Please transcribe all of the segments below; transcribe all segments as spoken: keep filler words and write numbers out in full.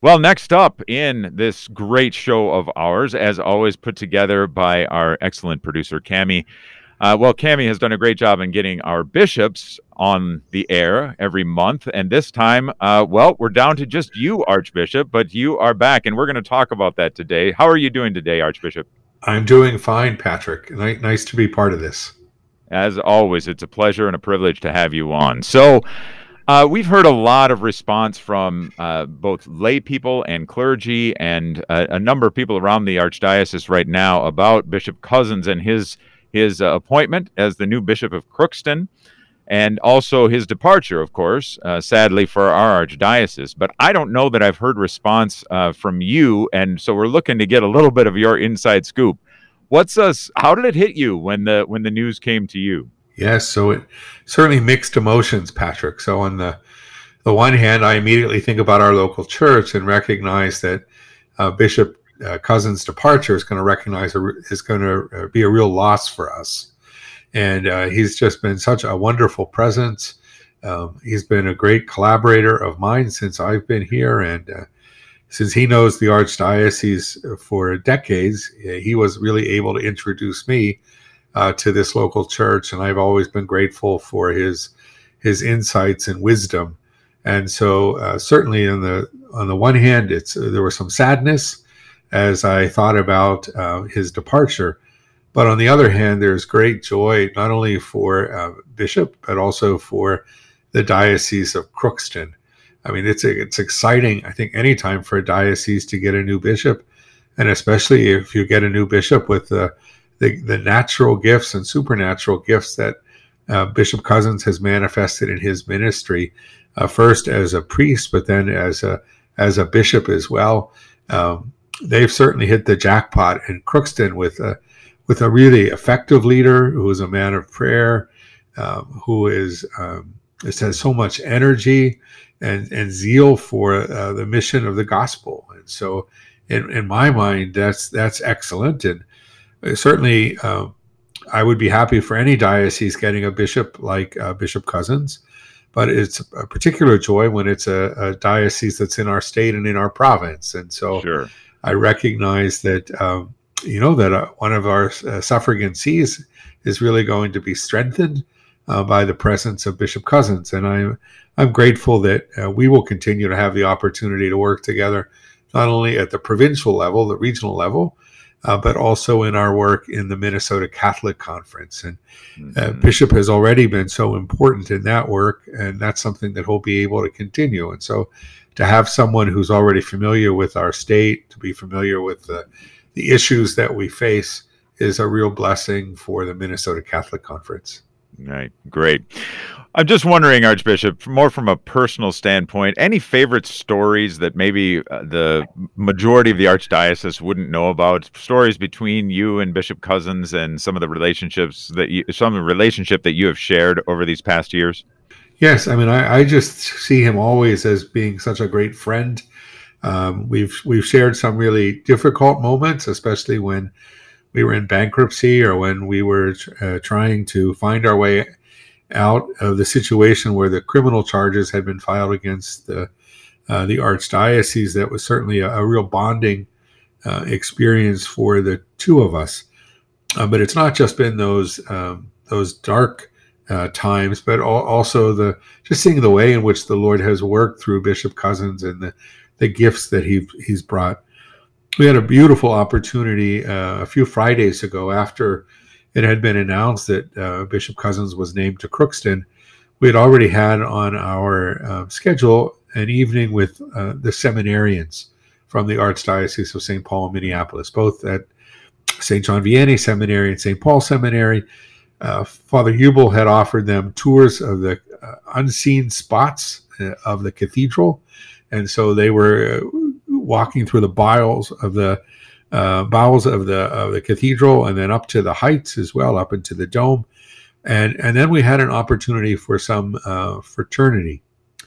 Well, next up in this great show of ours, as always, put together by our excellent producer, Cami. Uh, well, Cami has done a great job in getting our bishops on the air every month. And this time, uh, well, we're down to just you, Archbishop, but you are back, and we're going to talk about that today. How are you doing today, Archbishop? I'm doing fine, Patrick. Ni- Nice to be part of this. As always, it's a pleasure and a privilege to have you on. So, Uh, we've heard a lot of response from uh, both lay people and clergy and uh, a number of people around the archdiocese right now about Bishop Cozzens and his his uh, appointment as the new Bishop of Crookston, and also his departure, of course, uh, sadly for our archdiocese. But I don't know that I've heard response uh, from you, and so we're looking to get a little bit of your inside scoop. What's us? How did it hit you when the when the news came to you? Yes, so it certainly mixed emotions, Patrick. So on the the one hand, I immediately think about our local church and recognize that uh, Bishop uh, Cozzens' departure is going to recognize a, is going to be a real loss for us. And uh, he's just been such a wonderful presence. Um, he's been a great collaborator of mine since I've been here, and uh, since he knows the archdiocese for decades, he was really able to introduce me Uh, to this local church, and I've always been grateful for his his insights and wisdom. And so, uh, certainly, on the on the one hand, it's uh, there was some sadness as I thought about uh, his departure, but on the other hand, there's great joy not only for uh, Bishop but also for the Diocese of Crookston. I mean, it's it's exciting. I think anytime for a diocese to get a new bishop, and especially if you get a new bishop with the The, the natural gifts and supernatural gifts that uh, Bishop Cozzens has manifested in his ministry, uh, first as a priest, but then as a as a bishop as well. Um, they've certainly hit the jackpot in Crookston with a with a really effective leader who is a man of prayer, um, who is um, has so much energy and and zeal for uh, the mission of the gospel. And so, in in my mind, that's that's excellent. And certainly, uh, I would be happy for any diocese getting a bishop like uh, Bishop Cozzens, but it's a particular joy when it's a, a diocese that's in our state and in our province. And so Sure. I recognize that, um, you know, that uh, one of our uh, suffragan sees is really going to be strengthened uh, by the presence of Bishop Cozzens. And I'm, I'm grateful that uh, we will continue to have the opportunity to work together, not only at the provincial level, the regional level, Uh, but also in our work in the Minnesota Catholic Conference. And uh, Mm-hmm. Bishop has already been so important in that work, and that's something that he'll be able to continue. And so to have someone who's already familiar with our state, to be familiar with the, the issues that we face, is a real blessing for the Minnesota Catholic Conference. Right. Great. I'm just wondering, Archbishop, more from a personal standpoint, any favorite stories that maybe uh, the majority of the archdiocese wouldn't know about? Stories between you and Bishop Cozzens, and some of the relationships that you, some of the relationship that you have shared over these past years? Yes, I mean, I, I just see him always as being such a great friend. Um, we've we've shared some really difficult moments, especially when we were in bankruptcy or when we were uh, trying to find our way out of the situation where the criminal charges had been filed against the uh, the archdiocese. That was certainly a, a real bonding uh, experience for the two of us. Uh, but it's not just been those um, those dark uh, times, but al- also the just seeing the way in which the Lord has worked through Bishop Cozzens and the the gifts that he he's brought. We had a beautiful opportunity uh, a few Fridays ago after it had been announced that uh, Bishop Cozzens was named to Crookston. We had already had on our uh, schedule an evening with uh, the seminarians from the Archdiocese of Saint Paul and Minneapolis, both at Saint John Vianney Seminary and Saint Paul Seminary. Uh, Father Hubel had offered them tours of the uh, unseen spots uh, of the cathedral. And so they were uh, walking through the bowels of the uh, bowels of the of the cathedral, and then up to the heights as well, up into the dome, and and then we had an opportunity for some uh, fraternity,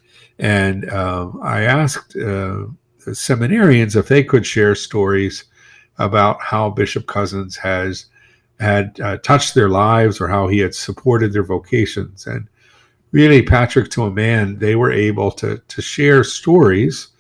and uh, I asked uh, the seminarians if they could share stories about how Bishop Cozzens has had uh, touched their lives or how he had supported their vocations. And really, Patrick, to a man, they were able to to share stories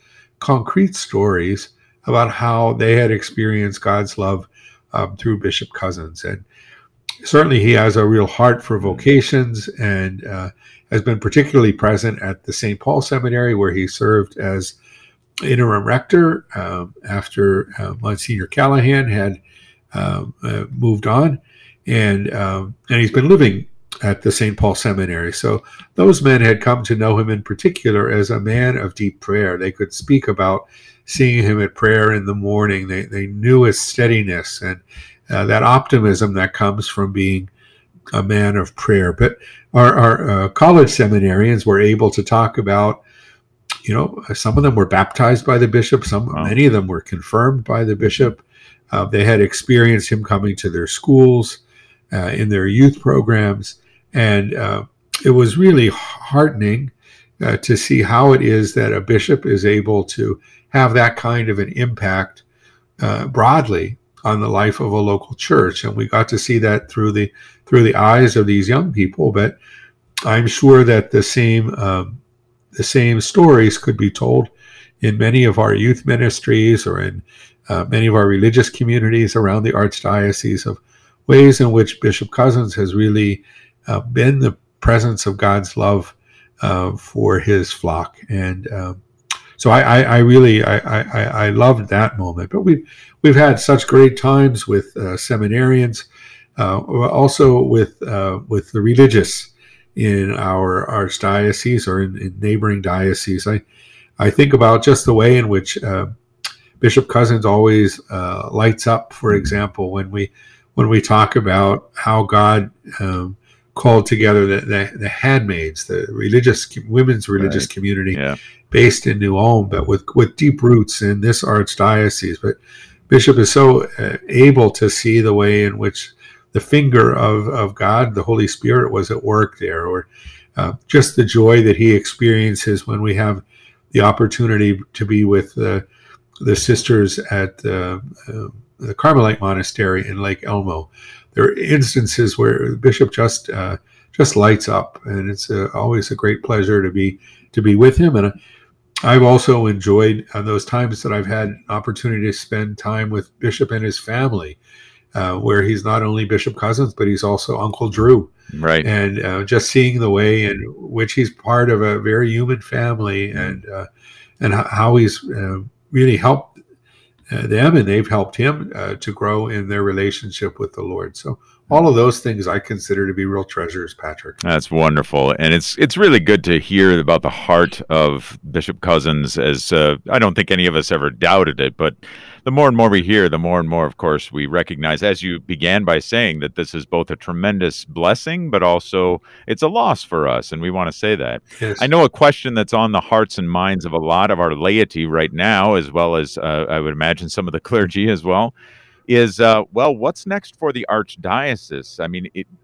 concrete stories about how they had experienced God's love um, through Bishop Cozzens. And certainly he has a real heart for vocations, and uh, has been particularly present at the Saint Paul Seminary, where he served as interim rector um, after uh, Monsignor Callahan had um, uh, moved on. And, um, and he's been living at the Saint Paul Seminary. So those men had come to know him in particular as a man of deep prayer. They could speak about seeing him at prayer in the morning. They, they knew his steadiness and uh, that optimism that comes from being a man of prayer. But our, our uh, college seminarians were able to talk about, you know, some of them were baptized by the bishop. Some, wow. Many of them were confirmed by the bishop. Uh, they had experienced him coming to their schools, uh, in their youth programs. And uh, it was really heartening uh, to see how it is that a bishop is able to have that kind of an impact uh, broadly on the life of a local church. And we got to see that through the through the eyes of these young people. But I'm sure that the same um, the same stories could be told in many of our youth ministries or in uh, many of our religious communities around the Archdiocese, of ways in which Bishop Cozzens has really uh, been the presence of God's love uh, for his flock. And um, so I, I, I really, I, I, I loved that moment. But we've, we've had such great times with uh, seminarians, uh, also with, uh, with the religious in our archdiocese or in, in neighboring dioceses. I, I think about just the way in which uh, Bishop Cozzens always uh, lights up, for example, when we when we talk about how God um, called together the, the, the handmaids, the religious women's religious right. community yeah. based in New Ulm, but with, with deep roots in this archdiocese. But Bishop is so uh, able to see the way in which the finger of, of God, the Holy Spirit, was at work there, or uh, just the joy that he experiences when we have the opportunity to be with the, the sisters at uh, uh, the Carmelite Monastery in Lake Elmo. There are instances where the bishop just uh, just lights up, and it's uh, always a great pleasure to be to be with him. And I've also enjoyed uh, those times that I've had an opportunity to spend time with Bishop and his family, uh, where he's not only Bishop Cozzens, but he's also Uncle Drew. Right. And uh, just seeing the way in which he's part of a very human family, and uh, and how he's uh, really helped Uh, them, and they've helped him uh, to grow in their relationship with the Lord. So all of those things I consider to be real treasures, Patrick. That's wonderful. And it's it's really good to hear about the heart of Bishop Cozzens, as uh, I don't think any of us ever doubted it, but the more and more we hear, the more and more, of course, we recognize, as you began by saying, that this is both a tremendous blessing, but also it's a loss for us, and we want to say that. Yes. I know a question that's on the hearts and minds of a lot of our laity right now, as well as uh, I would imagine some of the clergy as well, is, uh, well, what's next for the Archdiocese? I mean, it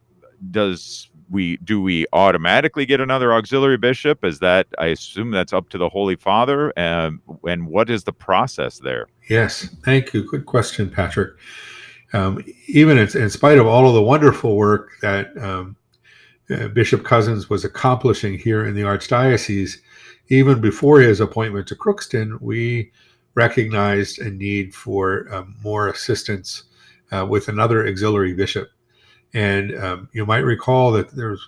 does we do we automatically get another auxiliary bishop? Is that, I assume that's up to the Holy Father? Um, and what is the process there? Yes, thank you. Good question, Patrick. Um, even in, in spite of all of the wonderful work that um, uh, Bishop Cozzens was accomplishing here in the Archdiocese, even before his appointment to Crookston, we recognized a need for um, more assistance uh, with another auxiliary bishop. And um, you might recall that there's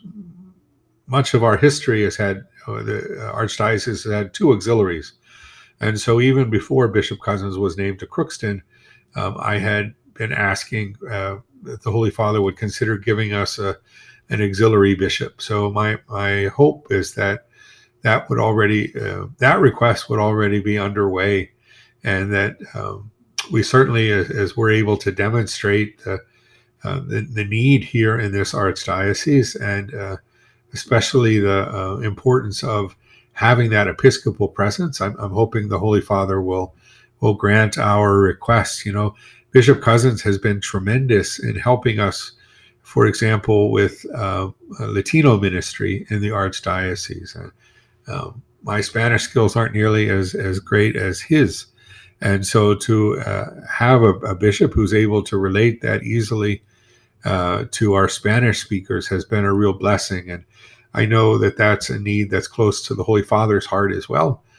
much of our history has had, uh, the Archdiocese has had two auxiliaries. And so even before Bishop Cozzens was named to Crookston, um, I had been asking uh, that the Holy Father would consider giving us a, an auxiliary bishop. So my, my hope is that that would already, uh, that request would already be underway, and that um, we certainly, as, as we're able to demonstrate uh, uh, the, the need here in this archdiocese, and uh, especially the uh, importance of having that Episcopal presence, I'm, I'm hoping the Holy Father will will grant our requests. You know, Bishop Cozzens has been tremendous in helping us, for example, with uh, Latino ministry in the archdiocese. Uh, um, my Spanish skills aren't nearly as as great as his. And so to uh, have a, a bishop who's able to relate that easily uh, to our Spanish speakers has been a real blessing. And I know that that's a need that's close to the Holy Father's heart as well.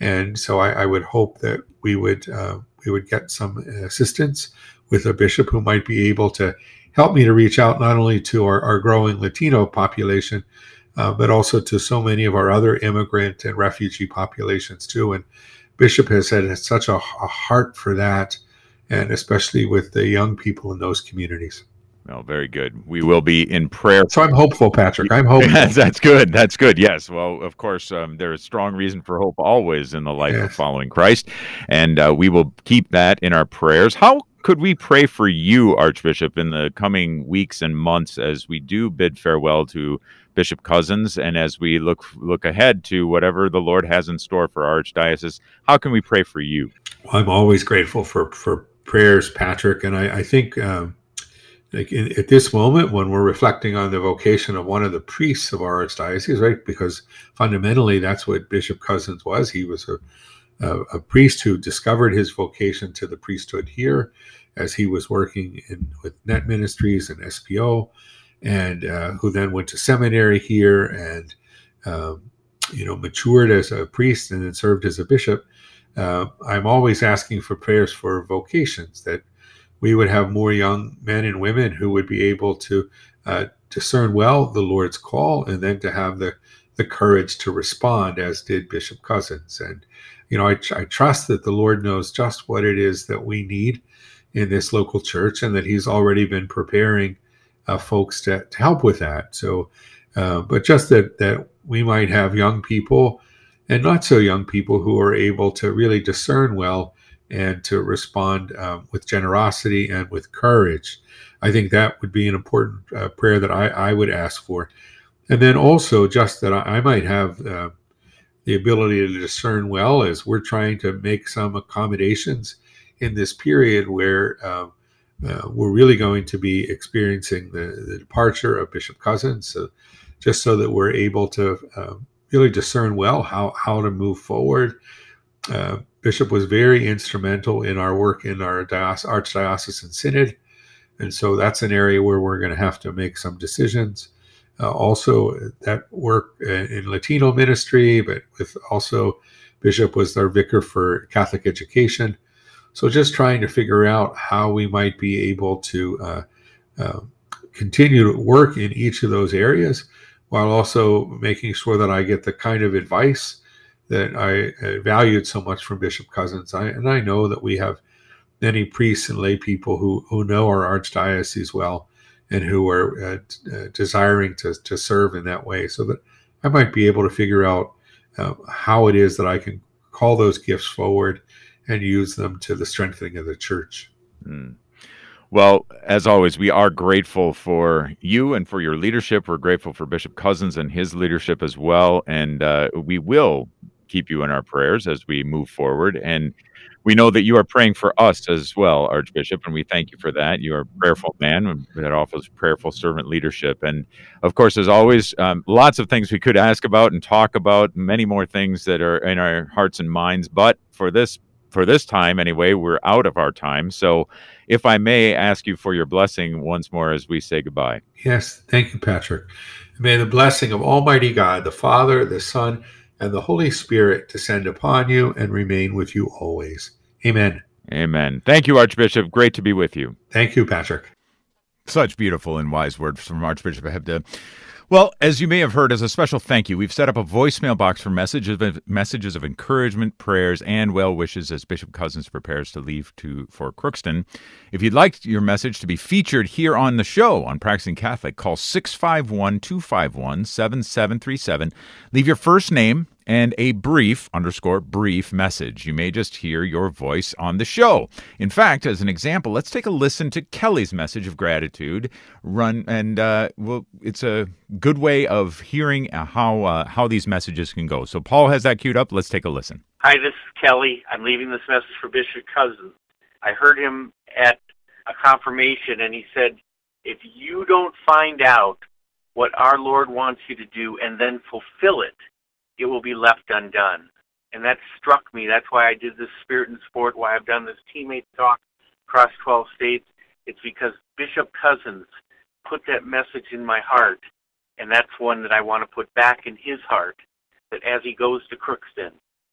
And so I, I would hope that we would uh, we would get some assistance with a bishop who might be able to help me to reach out not only to our, our growing Latino population, uh, but also to so many of our other immigrant and refugee populations too. And Bishop has had such a, a heart for that, and especially with the young people in those communities. Well, very good. We will be in prayer. So I'm hopeful, Patrick. I'm hopeful. That's good. That's good. Yes. Well, of course, um, there is strong reason for hope always in the life Yes. of following Christ, and uh, we will keep that in our prayers. How could we pray for you, Archbishop, in the coming weeks and months as we do bid farewell to Bishop Cozzens, and as we look look ahead to whatever the Lord has in store for our archdiocese? How can we pray for you? Well, I'm always grateful for for prayers, Patrick, and I, I think. Um, Like in, at this moment, when we're reflecting on the vocation of one of the priests of our archdiocese, right? Because fundamentally, that's what Bishop Cozzens was. He was a, a, a priest who discovered his vocation to the priesthood here, as he was working in with Net Ministries and S P O, and uh, who then went to seminary here and um, you know matured as a priest and then served as a bishop. Uh, I'm always asking for prayers for vocations, that we would have more young men and women who would be able to uh, discern well the Lord's call, and then to have the, the courage to respond, as did Bishop Cozzens. And, you know, I, I trust that the Lord knows just what it is that we need in this local church, and that he's already been preparing uh, folks to, to help with that. So, uh, but just that, that we might have young people and not so young people who are able to really discern well and to respond um, with generosity and with courage. I think that would be an important uh, prayer that I, I would ask for. And then also just that I, I might have uh, the ability to discern well, as we're trying to make some accommodations in this period where uh, uh, we're really going to be experiencing the, the departure of Bishop Cozzens, so just so that we're able to uh, really discern well how, how to move forward. Uh, Bishop was very instrumental in our work in our diocese, Archdiocesan Synod, and so that's an area where we're going to have to make some decisions. Uh, also, that work in Latino ministry, but with also Bishop was our vicar for Catholic education. So just trying to figure out how we might be able to uh, uh, continue to work in each of those areas, while also making sure that I get the kind of advice that I valued so much from Bishop Cozzens. I, and I know that we have many priests and lay people who, who know our archdiocese well, and who are uh, uh, desiring to, to serve in that way, so that I might be able to figure out uh, how it is that I can call those gifts forward and use them to the strengthening of the church. Mm. Well, as always, we are grateful for you and for your leadership. We're grateful for Bishop Cozzens and his leadership as well. And uh, we will keep you in our prayers as we move forward. And we know that you are praying for us as well, Archbishop, and we thank you for that. You are a prayerful man that offers prayerful servant leadership. And of course, as always, um, lots of things we could ask about and talk about, many more things that are in our hearts and minds. But for this For this time, anyway, we're out of our time. So if I may ask you for your blessing once more as we say goodbye. Yes, thank you, Patrick. May the blessing of Almighty God, the Father, the Son, and the Holy Spirit descend upon you and remain with you always. Amen. Amen. Thank you, Archbishop. Great to be with you. Thank you, Patrick. Such beautiful and wise words from Archbishop Hebda. Well, as you may have heard, as a special thank you, we've set up a voicemail box for messages of, messages of encouragement, prayers, and well wishes as Bishop Cozzens prepares to leave to for Crookston. If you'd like your message to be featured here on the show on Practicing Catholic, call six five one, two five one, seven seven three seven. Leave your first name and a brief, underscore brief message. You may just hear your voice on the show. In fact, as an example, let's take a listen to Kelly's message of gratitude. Run and uh, well, it's a good way of hearing how uh, how these messages can go. So Paul has that queued up. Let's take a listen. Hi, this is Kelly. I'm leaving this message for Bishop Cozzens. I heard him at a confirmation, and he said, if you don't find out what our Lord wants you to do and then fulfill it, it will be left undone. And that struck me. That's why I did this Spirit and Sport, why I've done this teammate talk across twelve states. It's because Bishop Cozzens put that message in my heart, and that's one that I want to put back in his heart, that as he goes to Crookston,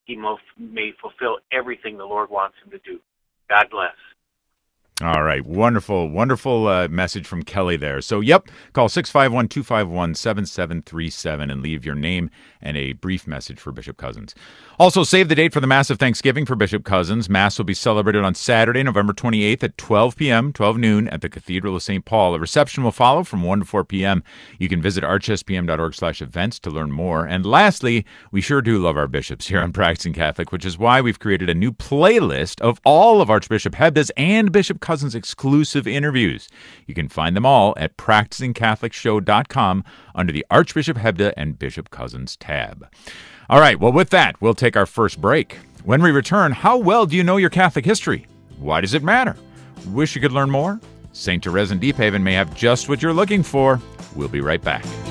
he may fulfill everything the Lord wants him to do. God bless. All right. Wonderful, wonderful uh, message from Kelly there. So, yep, call six five one, two five one, seven seven three seven and leave your name and a brief message for Bishop Cozzens. Also, save the date for the Mass of Thanksgiving for Bishop Cozzens. Mass will be celebrated on Saturday, November twenty-eighth at twelve p.m., twelve noon at the Cathedral of Saint Paul. A reception will follow from one to four p.m. You can visit archspm.org slash events to learn more. And lastly, we sure do love our bishops here on Practicing Catholic, which is why we've created a new playlist of all of Archbishop Hebda's and Bishop Cozzens' exclusive interviews. You can find them all at practicing catholic show dot com under the Archbishop Hebda and Bishop Cozzens tab. All right, well, with that, we'll take our first break. When we return, how well do you know your Catholic history? Why does it matter? Wish you could learn more? Saint Therese in Deephaven may have just what you're looking for. We'll be right back.